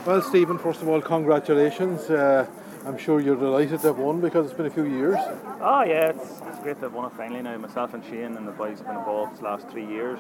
Well, Stephen, first of all, congratulations. I'm sure you're delighted to have won because it's been a few years. Oh yeah, it's great to have won it finally now. Myself and Shane and the boys have been involved the last 3 years,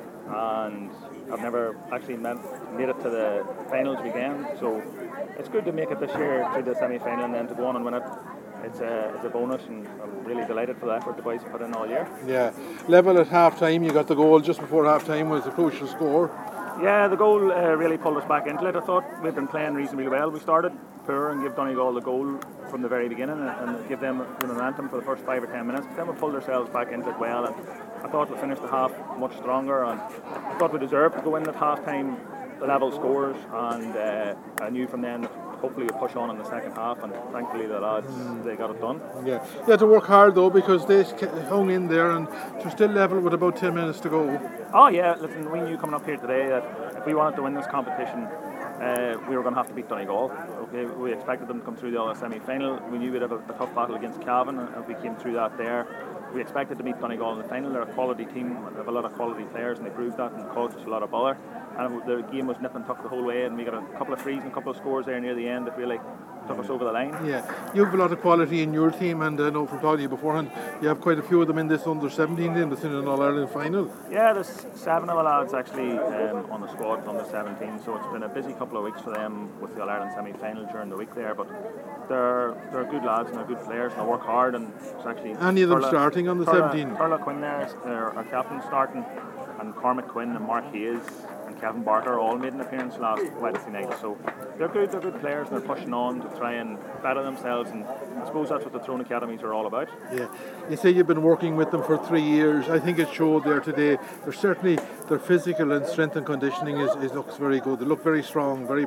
and I've never actually made it to the finals weekend, so it's good to make it this year to the semi-final and then to go on and win it. It's a bonus, and I'm really delighted for the effort the boys have put in all year. Yeah, level at half time, you got the goal just before half time was a crucial score. Yeah, the goal really pulled us back into it. I thought we'd been playing reasonably well. We started poor and gave Donegal the goal from the very beginning and give them the momentum for the first 5 or 10 minutes. But then we pulled ourselves back into it well, and I thought we finished the half much stronger, and I thought we deserved to go in at half time level scores, and I knew from then that hopefully we'll push on in the second half, and thankfully the lads they got it done. Yeah, you had to work hard though because they hung in there and they're still level with about 10 minutes to go. Oh yeah, listen, we knew coming up here today that if we wanted to win this competition, we were going to have to beat Donegal. Okay, we expected them to come through the semi-final. We knew we'd have a tough battle against Cavan, and if we came through that there, we expected to meet Donegal in the final. They're a quality team, they have a lot of quality players, and they proved that and caused us a lot of bother. And the game was nip and tuck the whole way, and we got a couple of frees and a couple of scores there near the end that really took us over the line. Yeah, you have a lot of quality in your team, and I know from talking to you beforehand, you have quite a few of them in this under-17 team that's in an All-Ireland final. Yeah, there's 7 of the lads actually on the squad under-17, so it's been a busy couple of weeks for them with the All-Ireland semi-final during the week there, but they're good lads and they're good players and they work hard, and it's actually... Any of them starting on the 17? Turla Quinn there, our captain starting, and Cormac Quinn and Mark Hayes and Kevin Barker all made an appearance last Wednesday night, so they're good players and they're pushing on to try and better themselves, and I suppose that's what the Tyrone Academies are all about. Yeah, you say you've been working with them for 3 years. I think it showed there today. They're certainly, their physical and strength and conditioning looks very good. They look very strong, very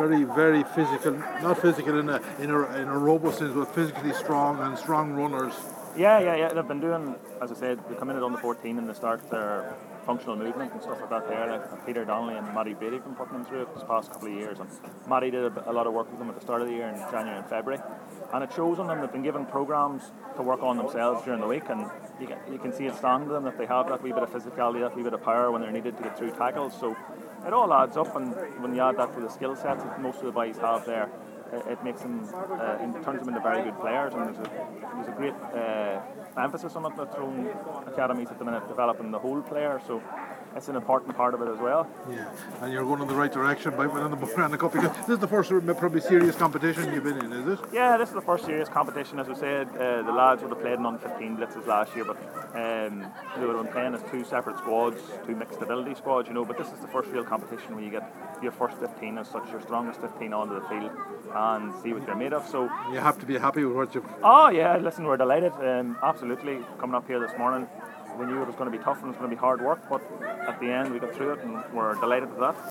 physical, not physical in a robust sense, but physically strong and strong runners. Yeah. They've been doing, as I said, they come in at under 14 and they start their functional movement and stuff like that there. Like Peter Donnelly and Matty Brady have been putting them through it this past couple of years, and Matty did a lot of work with them at the start of the year in January and February, and it shows on them. They've been given programs to work on themselves during the week, and you can see it stand to them that they have that wee bit of physicality, that wee bit of power when they're needed to get through tackles. So it all adds up, and when you add that to the skill sets that most of the boys have there, it makes them, turns them into very good players, and there's a great emphasis on it at Tyrone Academies at the minute, developing the whole player, so it's an important part of it as well. Yeah, and you're going in the right direction by winning the Buchanan Cup, because this is the first probably serious competition you've been in, is it? Yeah, this is the first serious competition. As we said, the lads would have played in under-15 blitzes last year, but they would have been playing as 2 separate squads, 2 mixed ability squads, but this is the first real competition where you get your first 15 as such, your strongest 15 onto the field, and see what you're made of. So you have to be happy with what you've... Oh yeah, listen, we're delighted, absolutely. Coming up here this morning, we knew it was going to be tough and it was going to be hard work, but at the end we got through it and we're delighted with that.